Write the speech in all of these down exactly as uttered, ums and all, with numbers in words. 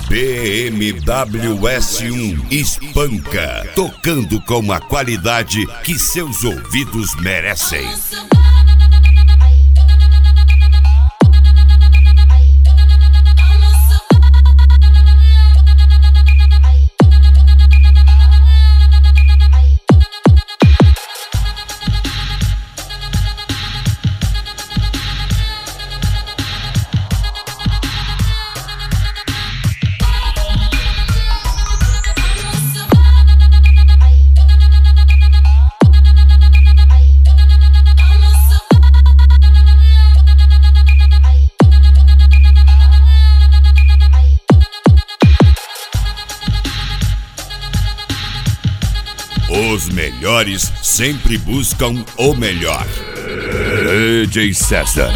B M W S um espanca, tocando com a qualidade que seus ouvidos merecem. Os melhores sempre buscam o melhor. D J César.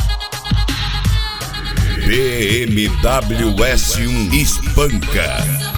B M W S um espanca.